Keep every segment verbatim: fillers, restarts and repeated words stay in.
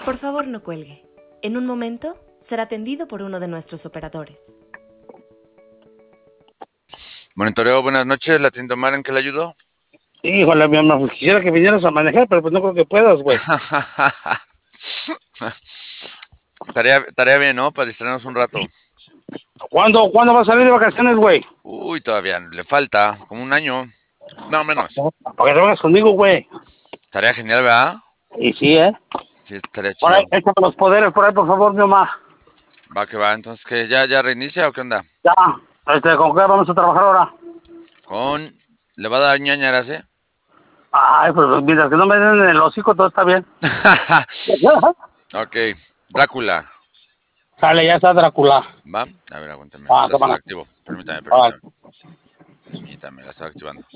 Por favor, no cuelgue. En un momento será atendido por uno de nuestros operadores. Monitoreo, buenas noches. ¿La tienda Omar en qué le ayudo? Híjole, mi amor, quisiera que vinieras a manejar, pero pues no creo que puedas, güey. Tarea, tarea bien, ¿no? Para distraernos un rato. ¿Cuándo, ¿Cuándo vas a salir de vacaciones, güey? Uy, todavía le falta como un año. No, menos. Para que te vengas conmigo, güey. Tarea genial, ¿verdad? Y sí, ¿eh? Sí, estaría Por ahí, chido. échame los poderes por ahí, por favor, mi mamá. Va que va. Entonces, ¿qué? ¿Ya, ya reinicia o qué onda? Ya, este, ¿con qué vamos a trabajar ahora? Con... ¿Le va a dar ñañaras, eh? Ay, pues mientras que no me den en el hocico, todo está bien. Ok. Drácula. Sale, ya está Drácula. ¿Va? A ver, aguántame. Ah, Ahorita se lo cámara. activo. Permítame, Ah, permítame. Permítame, la estoy activando.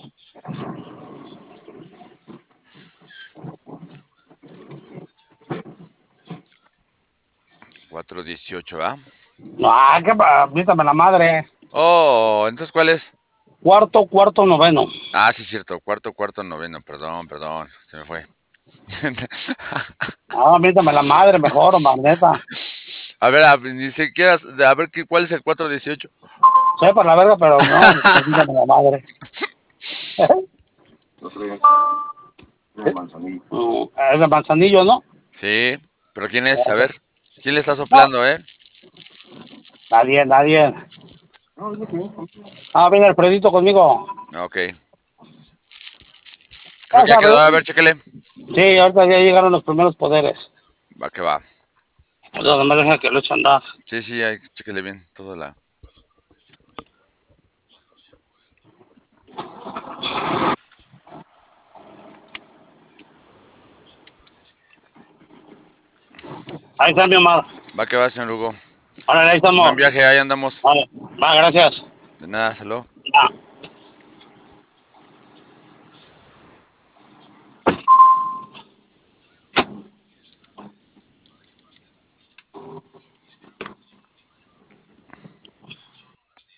cuatro dieciocho, ¿va? ah, qué pa- avísame la madre. Oh, entonces, ¿cuál es? Cuarto, cuarto, noveno. Ah, sí, cierto. Cuarto, cuarto, noveno. Perdón, perdón. Se me fue. Ah, avísame la madre mejor, man, neta. A ver, a, ni siquiera. A ver, ¿qué- ¿cuál es el cuatro dieciocho? Sé por la verga, pero no, avísame la madre. Mm, es de Manzanillo, ¿no? Sí, pero ¿quién es? A ver. ¿Quién le está soplando, eh? Nadie, nadie. Ah, viene Alfredito conmigo. Ok. Creo que Vas ya a quedó. ver. A ver, chéquele. Sí, ahorita ya llegaron los primeros poderes. Va que va. No, me deja que lo eche a andar. Sí, sí, ahí, chéquele bien. Toda la. Ahí está mi Omar. Va que va, señor Hugo. Ahora ahí Buen estamos. viaje, ahí andamos. Vale, va, gracias. De nada, salud.